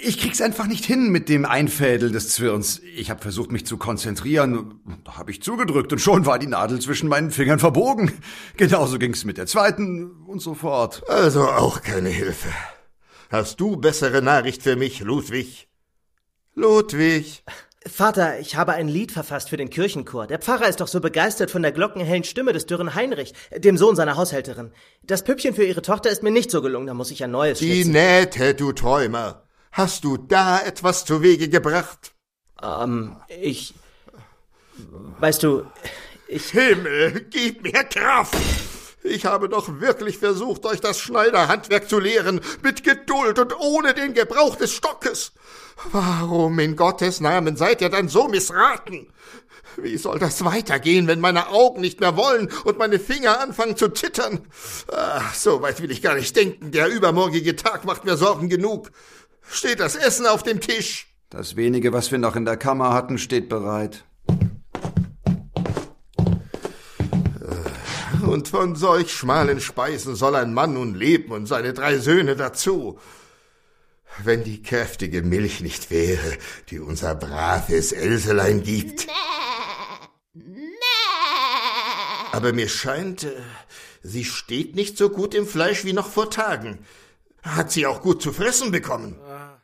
Ich krieg's einfach nicht hin mit dem Einfädeln des Zwirns. Ich habe versucht, mich zu konzentrieren. Da habe ich zugedrückt und schon war die Nadel zwischen meinen Fingern verbogen. Genauso ging's mit der zweiten und so fort. Also auch keine Hilfe. Hast du bessere Nachricht für mich, Ludwig? Ludwig? Vater, ich habe ein Lied verfasst für den Kirchenchor. Der Pfarrer ist doch so begeistert von der glockenhellen Stimme des dürren Heinrich, dem Sohn seiner Haushälterin. Das Püppchen für ihre Tochter ist mir nicht so gelungen, da muss ich ein neues Die schnitzen. Nähte, du Träumer. Hast du da etwas zu Wege gebracht? Weißt du, Himmel, gib mir Kraft! Ich habe doch wirklich versucht, euch das Schneiderhandwerk zu lehren, mit Geduld und ohne den Gebrauch des Stockes. Warum in Gottes Namen seid ihr dann so missraten? Wie soll das weitergehen, wenn meine Augen nicht mehr wollen und meine Finger anfangen zu zittern? Ach, so weit will ich gar nicht denken. Der übermorgige Tag macht mir Sorgen genug. Steht das Essen auf dem Tisch? Das wenige, was wir noch in der Kammer hatten, steht bereit. Und von solch schmalen Speisen soll ein Mann nun leben und seine 3 Söhne dazu. Wenn die kräftige Milch nicht wäre, die unser braves Elselein gibt. Aber mir scheint, sie steht nicht so gut im Fleisch wie noch vor Tagen. Hat sie auch gut zu fressen bekommen?